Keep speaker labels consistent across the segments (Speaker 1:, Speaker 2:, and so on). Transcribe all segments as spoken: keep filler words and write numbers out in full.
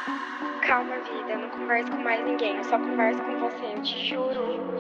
Speaker 1: Calma, vida, eu não converso com mais ninguém, eu só converso com você, eu te juro.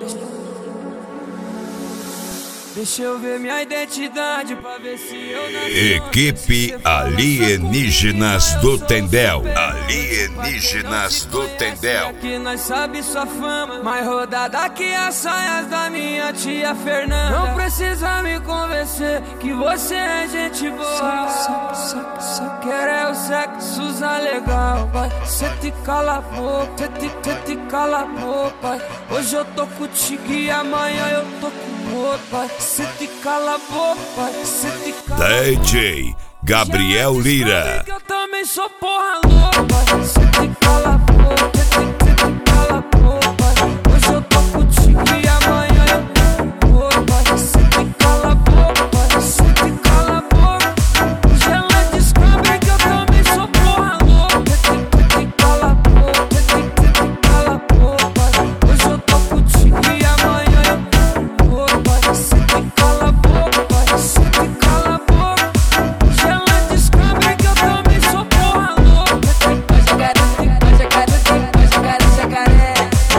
Speaker 2: Deixa eu ver minha identidade pra ver se eu nasci.
Speaker 3: Equipe Alienígenas do Tendel. Alienígenas do Tendel.
Speaker 2: Que nós sabe sua fama, mais rodada que as saias da minha tia Fernanda. Não precisa me convencer que você é gente boa. Só, só, só quero é o sexo usar legal, vai. Cê te cala a boca, cê te, cê te cala a boca, vai. Hoje eu tô contigo e amanhã eu tô com outro, vai. Cê te cala a boca, vai. Cê te cala a boca.
Speaker 3: D J Gabriel Lira.
Speaker 2: Eu também sou porra louca, vai. Cê te cala a boca, cê te, cê te cala a boca, vai. Hoje eu tô contigo e amanhã eu tô com outro, vai. Cê te cala a boca, vai. Cê te cala a boca. Hoje ela descobre que eu também sou porra louca. Cê te, cê te cala a boca, cê te, cê te cala a boca, vai. Hoje eu tô contigo e amanhã eu tô com outro, vai. Cê te cala a boca, vai. Cê te cala a boca. Hoje ela descobre que eu também sou porra louca. Vai jogar, vai jogar, vai jogar, jacaré.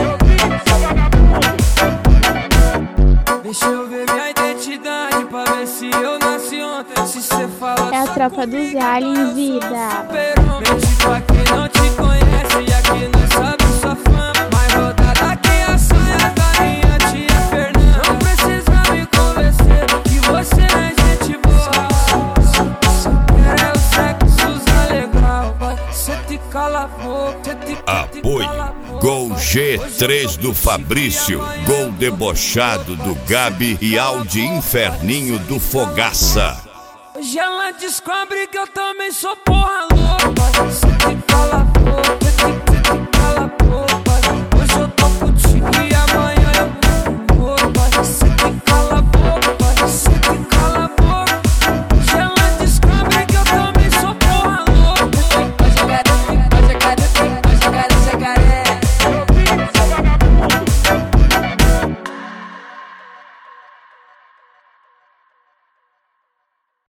Speaker 2: Deixa eu ver minha identidade pra ver se eu nasci ontem. Se cê fala
Speaker 4: É a tropa dos aliens, vida.
Speaker 2: mente pra quem não te conhece. E aqui nós sabe sua fama, mais rodada que a saia da minha tia Fernanda. Não precisa me convencer que você é gente boa. Só quero é o sexo usar legal, vai. Cê te cala a boca, cê te, cê te
Speaker 3: Apoio
Speaker 2: cala a boca.
Speaker 3: Gol G três do Fabrício. Gol debochado do Gabi e Audi Inferninho do Fogaça.
Speaker 2: Hoje ela descobre que eu também sou porra louca. Cê te cala